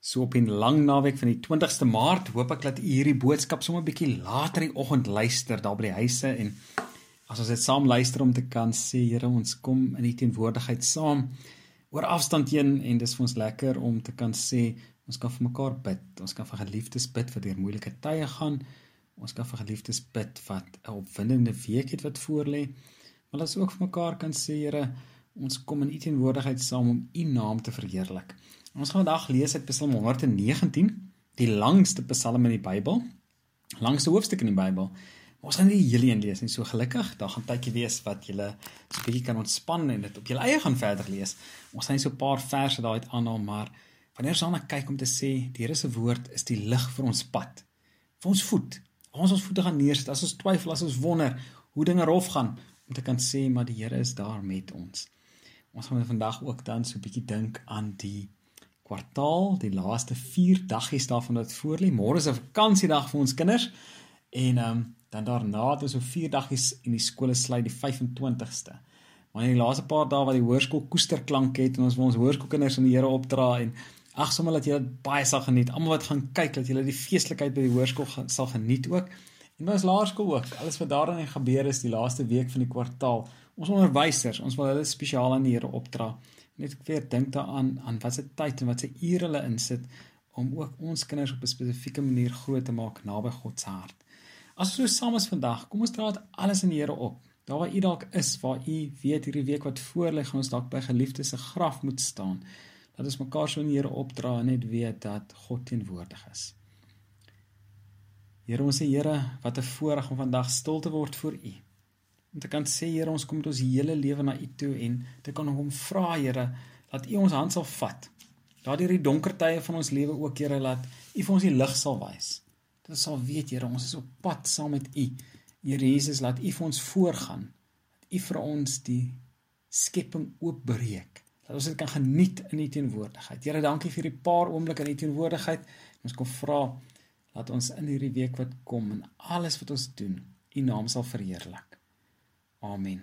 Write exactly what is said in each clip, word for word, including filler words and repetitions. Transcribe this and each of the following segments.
So op 'n lang naweek van die twintigste Maart, hoop ek dat u hierdie boodskap sommer 'n bietjie later die oggend luister, daar by die huise, en as ons dit saam luister om te kan sê, Here, ons kom in die teenwoordigheid saam, oor afstand heen, en dis vir ons lekker om te kan sê, ons kan vir mekaar bid, ons kan vir geliefdes bid wat deur moeilike tye gaan, ons kan vir geliefdes bid wat 'n opwindende week het wat voorlê, maar ons ook vir mekaar kan sê, Here, ons kom in u teenwoordigheid saam om u naam te verheerlik. Ons gaan vandag lees uit Psalm honderdnegentien, die langste psalm in die Bybel, langste hoofstuk in die Bybel. Maar ons gaan nie die hele een lees nie, so gelukkig, daar gaan tydjie wees wat julle so 'n bietjie kan ontspan en dit op julle eie gaan verder lees. Ons gaan nie so 'n paar verse daaruit aanhaal, maar wanneer ons daarna kyk om te sê, die Here se woord is die lig vir ons pad, vir ons voet, waar ons ons voete gaan neersit, as ons twyfel, as ons wonder hoe dinge rof gaan, om te kan sê, maar die Here is daar met ons. Ons gaan vandag ook dan so 'n bietjie dink aan die kwartaal, die laaste vier daggies daarvan wat voorlê. Môre is 'n vakansiedag vir ons kinders, en um, dan daarna het ons so vier daggies en die skole sluit die vyf-en-twintigste. Maar in die laaste paar dae wat die hoërskool koesterklank het, en ons wil ons hoërskoolkinders aan die Here opdra, en ag, sommer dat julle dit baie sal geniet, almal wat gaan kyk, dat julle die feestelikheid by die hoërskool sal geniet ook, en by ons laerskool ook, alles wat daarin gebeur is die laaste week van die kwartaal. Ons onderwysers, ons wil hulle spesiaal aan die Here opdra, net weer dink daaraan, aan wat se tyd en wat se ure hulle insit, om ook ons kinders op 'n spesifieke manier groot te maak naby God se hart. As ons so saam is vandag, kom ons dra dit alles in die Here op. Daar waar u dalk is, waar u weet hierdie week wat voorlê, gaan ons dalk by geliefdes se graf moet staan. Dat ons mekaar so in die Here opdra en net weet dat God teenwoordig is. Here, ons sê, Here, wat 'n voorreg om vandag stil te word voor u. Om te kan sê, Here, ons kom met ons hele lewe na u toe, en te kan hom vra, Here, dat u ons hand sal vat. Dat deur die donker tye van ons lewe ook, Here, laat u vir ons die lig sal wys. Dat ons sal weet, Here, ons is op pad saam met u. Here Jesus, laat u vir ons voorgaan. Dat u vir ons die skepping oopbreek. Dat ons dit kan geniet in u teenwoordigheid. Here, dankie vir die paar oomblikke in u teenwoordigheid. Ons kom vra, laat ons in hierdie week wat kom, en alles wat ons doen, u naam sal verheerlik. Amen.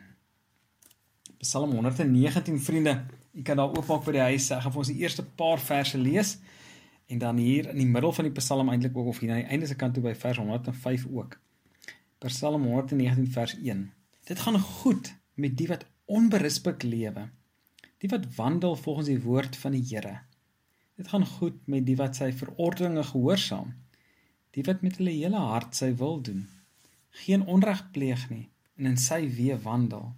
Psalm honderdnegentien, vriende, jy kan daar oopmaak by die huis, ek gaan vir ons die eerste paar verse lees, en dan hier in die middel van die psalm eintlik ook, of hier aan die einde se kant toe by vers honderd en vyf ook. Psalm honderdnegentien vers een. Dit gaan goed met die wat onberisplik lewe, die wat wandel volgens die woord van die Here. Dit gaan goed met die wat sy verordeninge gehoorsaam, die wat met hulle hele hart sy wil doen, geen onreg pleeg nie, en in sy weë wandel.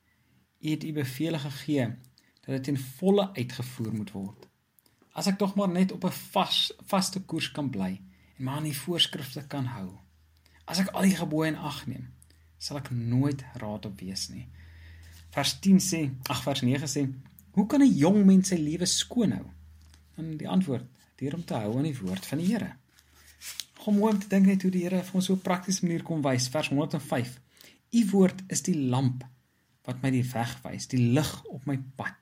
U het u bevele gegee, dat dit ten volle uitgevoer moet word. As ek tog maar net op 'n vas, vaste koers kan bly, en maar aan die voorskrifte kan hou. As ek al die gebooie in ag neem, sal ek nooit raad op wees nie. Vers tien sê, ag vers nege sê, hoe kan 'n jong mens sy lewe skoon hou? En die antwoord, deur om te hou aan die woord van die Here. Gewoon mooi om te dink net hoe die Here vir ons so 'n praktiese manier kom wys, vers honderd en vyf. U woord is die lamp wat my die weg wys, die lig op my pad.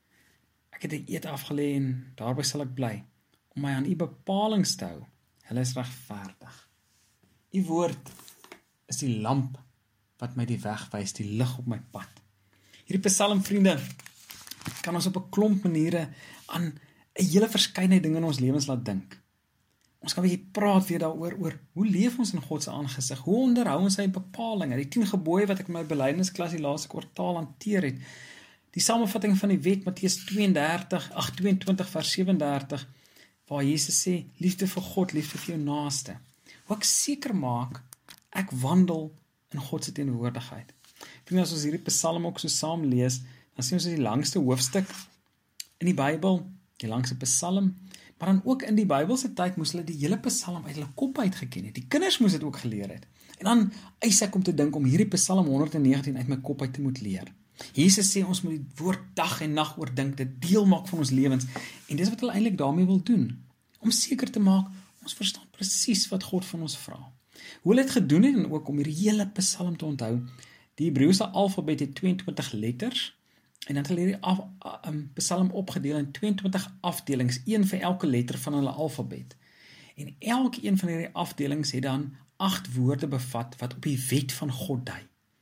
Ek het 'n eed afgelê en daarby sal ek bly, om my aan u bepalings te hou. Hulle is regverdig. U woord is die lamp wat my die weg wys, die lig op my pad. Hierdie psalm, vriende, kan ons op 'n klomp maniere aan 'n hele verskeidenheid dinge in ons lewens laat dink. Ons kan 'n bietjie praat weer daaroor, oor hoe leef ons in God se aangesig, hoe onderhou ons sy bepalinge, die tien gebooie wat ek in my belydensklas die laaste kwartaal hanteer het, die samevatting van die wet, Matteus tweeëndertig, ag tweeëntwintig vers sewendertig, waar Jesus sê, liefde vir God, liefde vir jou naaste. Hoe ek seker maak, ek wandel in God se teenwoordigheid. Vriende, as ons hierdie psalm ook so saam lees, dan sien ons die langste hoofstuk in die Bybel, die langste psalm, maar dan ook in die Bybelse tyd moes hulle die hele psalm uit hulle kop uitgeken het. Die kinders moes dit ook geleer het. En dan eis ek om te dink om hierdie psalm honderdnegentien uit my kop uit te moet leer. Jesus sê ons moet die woord dag en nag oordink, dit deel maak van ons lewens, en dis wat hulle eintlik daarmee wil doen, om seker te maak, ons verstaan presies wat God van ons vra. Hoe hulle het gedoen het, en ook om hierdie hele psalm te onthou, die Hebreëse alfabet het tweeëntwintig letters, en dan het hulle hierdie af, um, psalm opgedeel in tweeëntwintig afdelings, een vir elke letter van hulle alfabet. En elke een van hierdie afdelings het dan agt woorde bevat wat op die wet van God dui.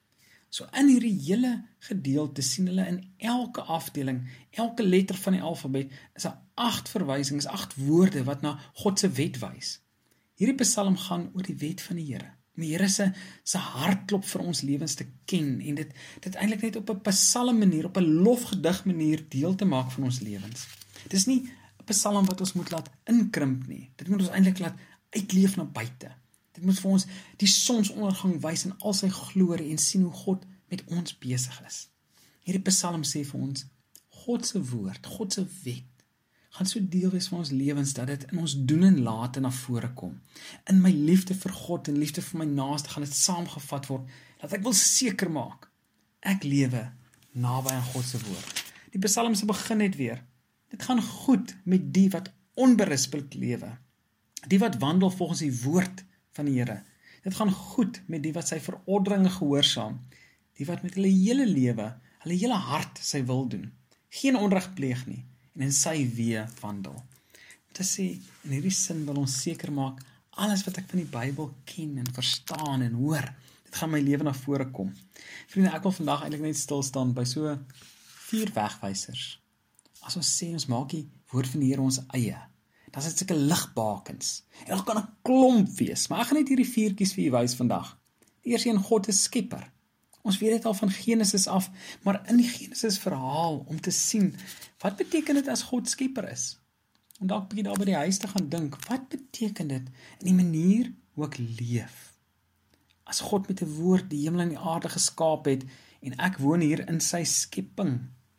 So in hierdie hele gedeelte sien hulle in elke afdeling, elke letter van die alfabet, is daar agt verwysings, agt woorde wat na God se wet wys. Hierdie psalm gaan oor die wet van die Here. Om die Here se, se hartklop vir ons lewens te ken en dit, dit eintlik net op 'n psalm manier, op 'n lofgedig manier deel te maak van ons lewens. Dit is nie 'n psalm wat ons moet laat inkrimp nie. Dit moet ons eintlik laat uitleef na buite. Dit moet vir ons die sonsondergang wys in al sy glorie en sien hoe God met ons besig is. Hierdie psalm sê vir ons, God se woord, God se wet, gaan so deel wees van ons lewens, dat dit in ons doen en late na vore kom. In my liefde vir God en liefde vir my naaste gaan dit saamgevat word, dat ek wil seker maak, ek lewe naby aan God se woord. Die psalm se begin net weer, dit gaan goed met die wat onberispelik lewe, die wat wandel volgens die woord van die Here. Dit gaan goed met die wat sy verordeninge gehoorsaam, die wat met hulle hele lewe, hulle hele hart sy wil doen, geen onreg pleeg nie, en in sy weë wandel. Om te sê, in hierdie sin wil ons seker maak, alles wat ek van die Bybel ken en verstaan en hoor, dit gaan my lewe na vore kom. Vriende, ek wil vandag eintlik net stil staan by so vier wegwysers. As ons sê, ons maak die woord van die Here ons eie, dan is dit sulke ligbakens, en daar kan 'n klomp wees, maar ek gaan net hierdie viertjies vir u wys vandag. Die eerste een, God is skepper. Ons weet dit al van Genesis af, maar in die Genesis verhaal, om te sien, wat beteken dit as God skepper is? Om dalk bietjie daar by die huis te gaan dink, wat beteken dit in die manier hoe ek leef? As God met 'n woord die hemel en die aarde geskaap het, en ek woon hier in sy skepping,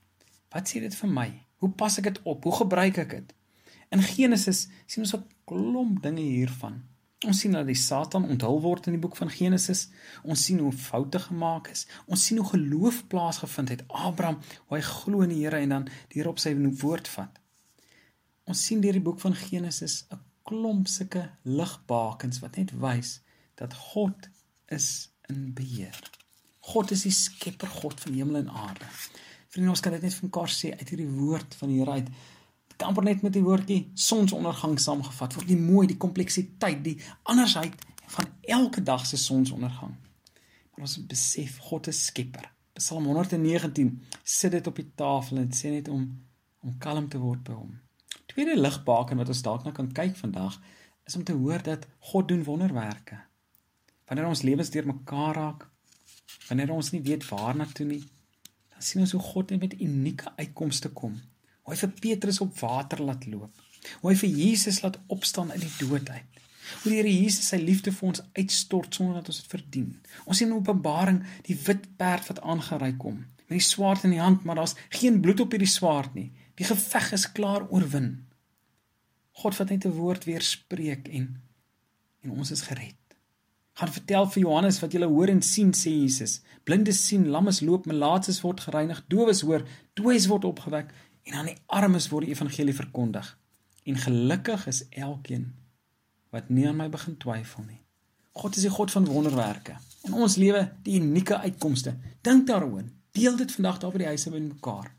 wat sê dit vir my? Hoe pas ek dit op? Hoe gebruik ek dit? In Genesis sien ons 'n klomp dinge hiervan. Ons sien dat die Satan onthul word in die boek van Genesis. Ons sien hoe foute gemaak is. Ons sien hoe geloof plaasgevind het. Abraham, hoe hy glo in die Here en dan die Here op sy woord vat. Ons sien deur die boek van Genesis 'n klomp sulke ligbakens wat net wys dat God is in beheer. God is die skepper, God van hemel en aarde. Vriende, ons kan dit net van mekaar sê uit hierdie woord van die Here uit. Dit kan amper net met die woordjie sonsondergang saamgevat word, die mooi, die kompleksiteit, die andersheid van elke dag se sonsondergang. Maar ons besef, God is skepper. Psalm honderd negentien sit dit op die tafel en dit sê net om, om kalm te word by hom. Tweede ligbaken wat ons dalk nou kan kyk vandag, is om te hoor dat God doen wonderwerke. Wanneer ons lewens deur mekaar raak, wanneer ons nie weet waar na toe nie, dan sien ons hoe God net met unieke uitkomste kom. Hoe hy vir Petrus op water laat loop. Hoe hy vir Jesus laat opstaan uit die dood uit. Hoe die Here Jesus sy liefde vir ons uitstort sonder dat ons dit verdien. Ons sien in Openbaring die wit perd wat aangery kom, met die swaard in die hand, maar daar's geen bloed op hierdie swaard nie. Die geveg is klaar oorwin. God wat net 'n woord weer spreek en, en ons is gered. Gaan vertel vir Johannes wat julle hoor en sien, sê Jesus. Blindes sien, lammes loop, melaatses word gereinig, dowes hoor, dooies word opgewek, en aan die armes word die evangelie verkondig. En gelukkig is elkeen wat nie aan my begin twyfel nie. God is die God van wonderwerke. In ons lewe die unieke uitkomste. Dink daaroor. Deel dit vandag daar by die huise met mekaar.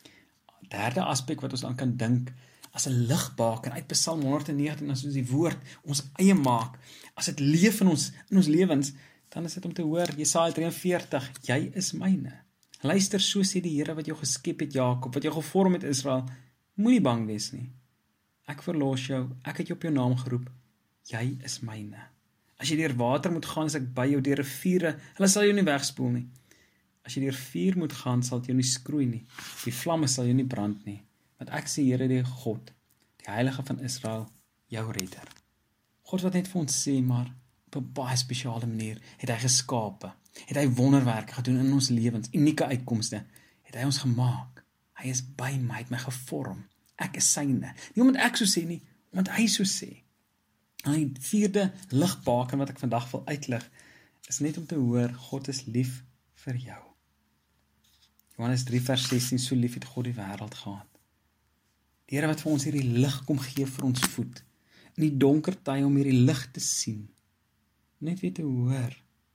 Derde aspek wat ons dan kan dink, as 'n ligbaken uit Psalm honderd negentien, as ons die woord ons eie maak, as dit leef in ons, in ons lewens, dan is dit om te hoor, Jesaja drie en veertig, jy is myne. Luister, so sê die Here wat jou geskep het, Jakob, wat jou gevorm het, Israel, moenie bang wees nie. Ek verlos jou, ek het jou op jou naam geroep, jy is myne. As jy deur water moet gaan, is ek by jou, deur riviere, hulle sal jou nie wegspoel nie. As jy deur vuur moet gaan, sal dit jou nie skroei nie, die vlamme sal jou nie brand nie, want ek sê Here die God, die Heilige van Israel, jou redder. God wat net vir ons sê, maar op 'n baie spesiale manier, het hy geskape, het hy wonderwerke gedoen in ons lewens, unieke uitkomste, het hy ons gemaak, hy is by my, het my gevorm, ek is syne, nie omdat ek so sê nie, omdat hy so sê. En die vierde ligbaken wat ek vandag wil uitlig, is net om te hoor, God is lief vir jou. Johannes drie vers sestien, so lief het God die wêreld gehad. Die Here wat vir ons hierdie lig kom gee vir ons voet, in die donker tye om hierdie lig te sien, net weet te hoor,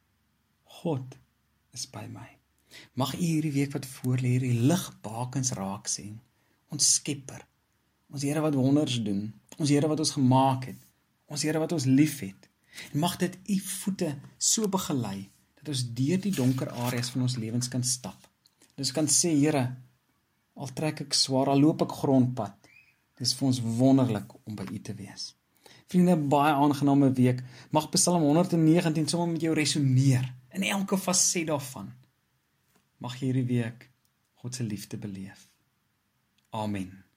God is by my. Mag u hierdie week wat voor lê, hierdie ligbakens raak sien, ons skepper, ons Here wat wonders doen, ons Here wat ons gemaak het, ons Here wat ons lief het, en mag dit u voete so begelei, dat ons deur die donker areas van ons lewens kan stap. Dus kan sê, Here, al trek ek swaar, al loop ek grondpad, dis vir ons wonderlik om by U te wees. Vriende, baie aangename week, mag Psalm honderd negentien sommer met jou resoneer, in elke faset daarvan. Mag jy hierdie week God se liefde beleef. Amen.